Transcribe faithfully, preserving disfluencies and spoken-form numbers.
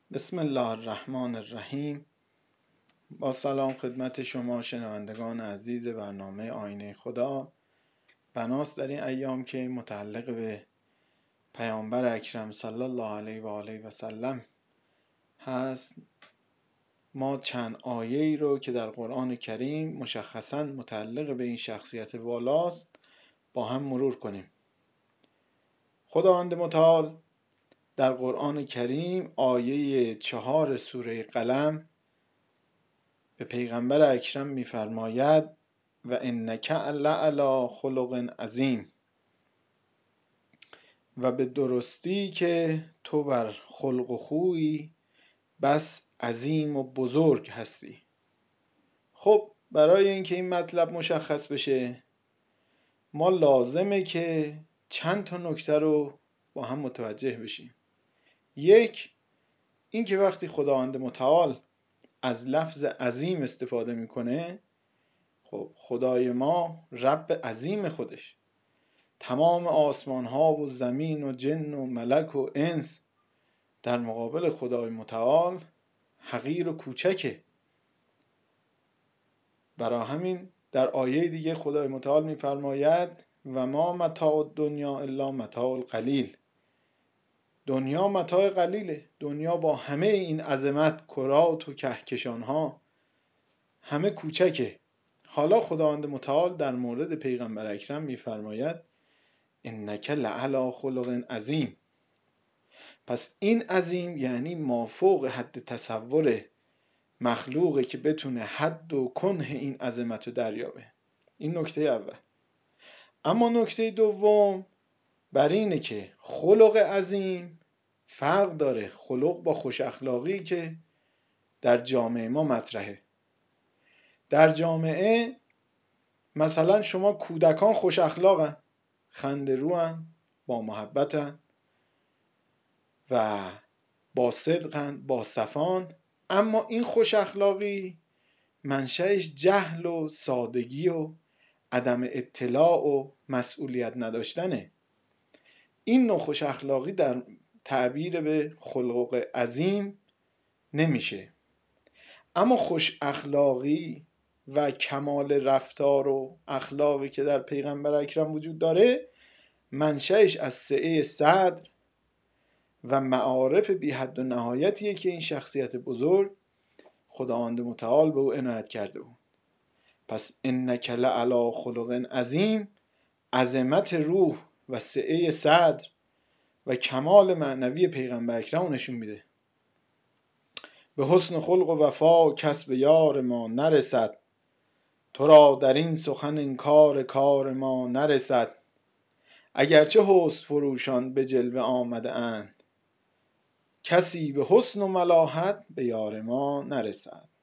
بسم الله الرحمن الرحیم. با سلام خدمت شما شنوندگان عزیز برنامه آینه خدا. بناست در این ایام که متعلق به پیامبر اکرم صلی الله علیه و آله و سلم هست، ما چند آیه‌ای رو که در قرآن کریم مشخصاً متعلق به این شخصیت والاست با هم مرور کنیم. خداوند متعال در قرآن کریم آیه چهار سوره قلم به پیغمبر اکرم می‌فرماید و انک لعلی خلق عظیم، و به درستی که تو بر خلق و خویی بس عظیم و بزرگ هستی. خب برای اینکه این مطلب مشخص بشه ما لازمه که چند تا نکته رو با هم متوجه بشیم. یک، این که وقتی خداوند متعال از لفظ عظیم استفاده میکنه، خب خدای ما رب عظیم خودش، تمام آسمان ها و زمین و جن و ملک و انس در مقابل خدای متعال حقیر و کوچکه. برای همین در آیه دیگه خدای متعال میفرماید و ما متاع دنیا الا متاع القلیل. دنیا متاع قلیله. دنیا با همه این عظمت، کرات و کهکشان ها، همه کوچکه. حالا خداوند متعال در مورد پیغمبر اکرم میفرماید انک لعلی خلق عظیم. پس این عظیم یعنی مافوق حد تصور مخلوقه که بتونه حد و کنه این عظمت رو دریابه. این نکته اول. اما نکته دوم بر اینه که خلق عظیم فرق داره، خلق با خوش اخلاقی که در جامعه ما مطرحه. در جامعه مثلا شما کودکان خوش اخلاقن، خنده روان، با محبتن و با صدقن، با صفان، اما این خوش اخلاقی منشأش جهل و سادگی و عدم اطلاع و مسئولیت نداشتنه. این نوع خوش اخلاقی در تعبیر به خلق عظیم نمیشه. اما خوش اخلاقی و کمال رفتار و اخلاقی که در پیغمبر اکرم وجود داره منشأش از سعه صدر و معارف بی حد و نهایتیه که این شخصیت بزرگ خداوند متعال به او عنایت کرده بود. پس انک لعلی خلق عظیم عظمت روح و سعه صدر و کمال معنوی پیغمبر اکرم نشون میده. به حسن خلق و وفا کسب یار ما نرسد، تو را در این سخن انکار کار ما نرسد. اگرچه حسن فروشان به جلوه آمده اند، کسی به حسن و ملاحت به یار ما نرسد.